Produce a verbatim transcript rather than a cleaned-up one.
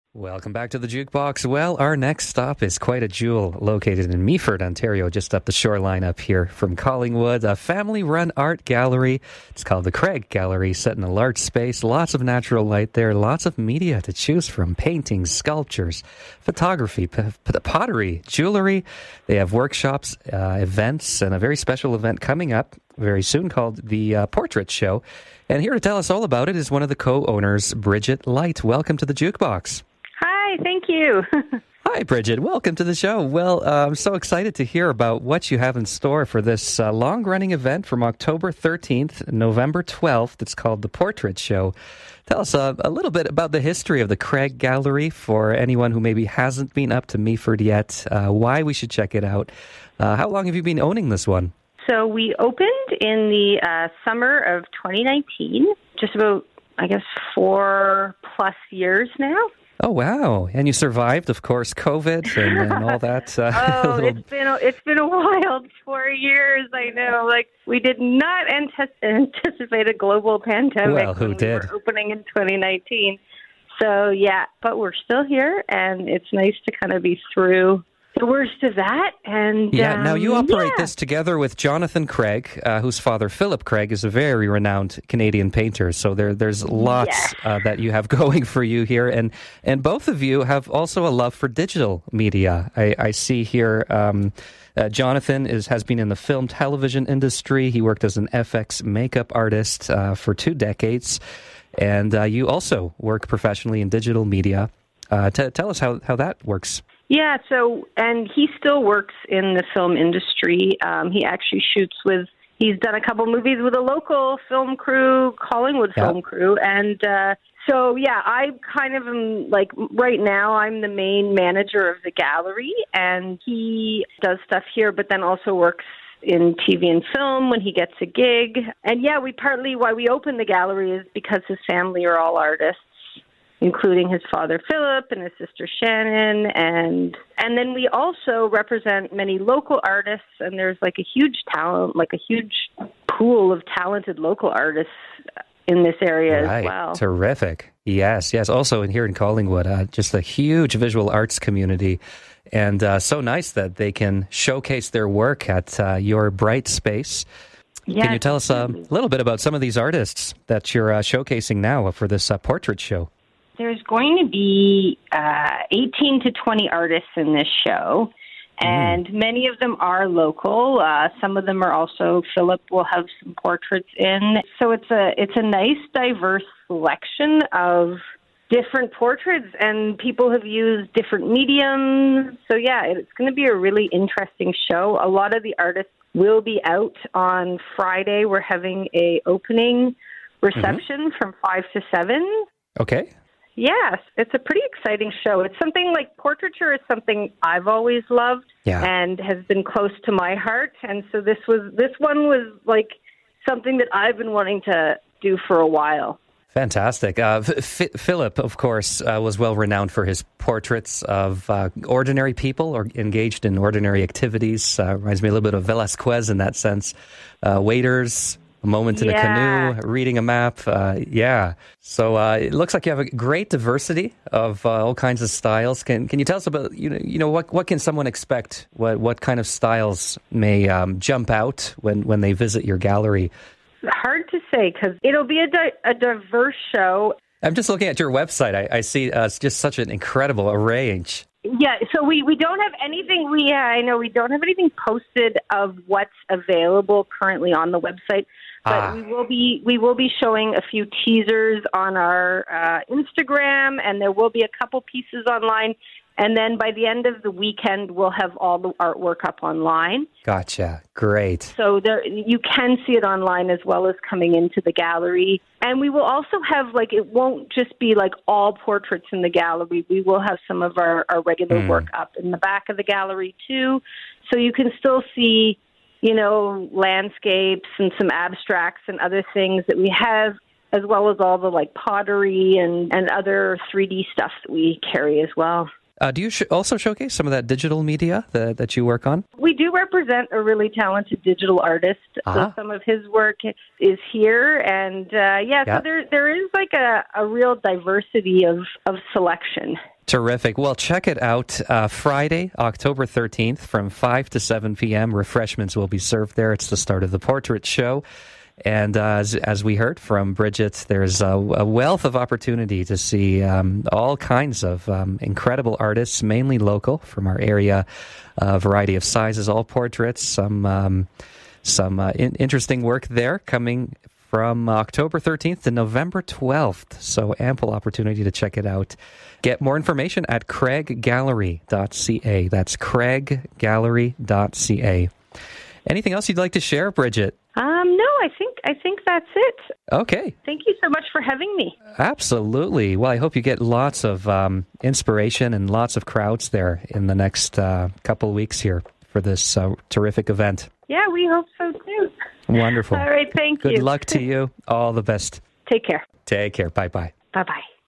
Welcome back to the Jukebox. Well, our next stop is quite a jewel located in Meaford, Ontario, just up the shoreline up here from Collingwood. A family-run art gallery. It's called the Craig Gallery, set in a large space. Lots of natural light there. Lots of media to choose from. Paintings, sculptures, photography, p- p- pottery, jewelry. They have workshops, uh, events, and a very special event coming up very soon called the uh, Portrait Show. And here to tell us all about it is one of the co-owners, Bridget Light. Welcome to the Jukebox. Hi, thank you. Hi, Bridget. Welcome to the show. Well, uh, I'm so excited to hear about what you have in store for this uh, long-running event from October thirteenth, November twelfth. It's called the Portrait Show. Tell us uh, a little bit about the history of the Craig Gallery for anyone who maybe hasn't been up to Meaford yet, uh, why we should check it out. Uh, how long have you been owning this one? So we opened in the uh, summer of twenty nineteen, just about, I guess, four plus years now. Oh, wow. And you survived, of course, COVID and, and all that. Uh, oh, little... it's been a, it's been a wild four years, I know. Like, we did not ante- anticipate a global pandemic well, who when did? we were opening in twenty nineteen. So, yeah, but we're still here, and it's nice to kind of be through the worst of that. And yeah, um, now you operate yeah. this together with Jonathan Craig, uh, whose father, Philip Craig, is a very renowned Canadian painter. So there, there's lots Yes. uh, that you have going for you here. And, and both of you have also a love for digital media. I, I see here um, uh, Jonathan is, has been in the film television industry. He worked as an F X makeup artist uh, for two decades. And uh, you also work professionally in digital media. Uh, t- tell us how, how that works. Yeah, so, and he still works in the film industry. Um, he actually shoots with, he's done a couple movies with a local film crew, Collingwood Yeah. Film Crew. And uh, so, yeah, I kind of am, like, right now I'm the main manager of the gallery, and he does stuff here, but then also works in T V and film when he gets a gig. And, yeah, we partly, why we opened the gallery is because his family are all artists, including his father, Philip, and his sister, Shannon. And and then we also represent many local artists, and there's like a huge talent, like a huge pool of talented local artists in this area right. as well. Terrific. Yes, yes. Also in here in Collingwood, uh, just a huge visual arts community. And uh, so nice that they can showcase their work at uh, your bright space. Yeah, Can you tell us uh, a little bit about some of these artists that you're uh, showcasing now for this uh, portrait show? There's going to be uh, eighteen to twenty artists in this show, and mm. many of them are local. Uh, some of them are also, Philip will have some portraits in. So it's a it's a nice, diverse selection of different portraits, and people have used different mediums. So yeah, it's going to be a really interesting show. A lot of the artists will be out on Friday. We're having a opening reception mm-hmm. from five to seven. Okay. Yes, it's a pretty exciting show. It's something like portraiture is something I've always loved yeah. and has been close to my heart. And so this was this one was like something that I've been wanting to do for a while. Fantastic. Uh, F- Philip, of course, uh, was well renowned for his portraits of uh, ordinary people or engaged in ordinary activities. Uh, reminds me a little bit of Velasquez in that sense. Uh, waiters. A moment in yeah. a canoe, reading a map. Uh, yeah. So uh, it looks like you have a great diversity of uh, all kinds of styles. Can Can you tell us about, you know, you know what what can someone expect? What what kind of styles may um, jump out when, when they visit your gallery? Hard to say because it'll be a, di- a diverse show. I'm just looking at your website. I, I see uh, it's just such an incredible array. Yeah, so we, we don't have anything, we, yeah, I know we don't have anything posted of what's available currently on the website, but ah. we will be we will be showing a few teasers on our uh, Instagram, and there will be a couple pieces online, and then by the end of the weekend, we'll have all the artwork up online. Gotcha. Great. So there, you can see it online as well as coming into the gallery. And we will also have, like, it won't just be, like, all portraits in the gallery. We will have some of our, our regular mm. work up in the back of the gallery, too. So you can still see, you know, landscapes and some abstracts and other things that we have, as well as all the, like, pottery and, and other three D stuff that we carry as well. Uh, do you sh- also showcase some of that digital media that, that you work on? We do represent a really talented digital artist. Uh-huh. So some of his work is here. And uh, yeah, yeah, so there there is like a, a real diversity of, of selection. Terrific. Well, check it out. Uh, Friday, October thirteenth from five to seven p.m. Refreshments will be served there. It's the start of the portrait show. And uh, as, as we heard from Bridget, there's a, a wealth of opportunity to see um, all kinds of um, incredible artists, mainly local from our area, a variety of sizes, all portraits, some um, some uh, in- interesting work there coming from October thirteenth to November twelfth. So ample opportunity to check it out. Get more information at craig gallery dot c a. That's craig gallery dot c a. Anything else you'd like to share, Bridget? Um, no, I think I think that's it. Okay. Thank you so much for having me. Absolutely. Well, I hope you get lots of um, inspiration and lots of crowds there in the next uh, couple of weeks here for this uh, terrific event. Yeah, we hope so too. Wonderful. All right, thank Good you. Good luck to you. All the best. Take care. Take care. Bye-bye. Bye-bye.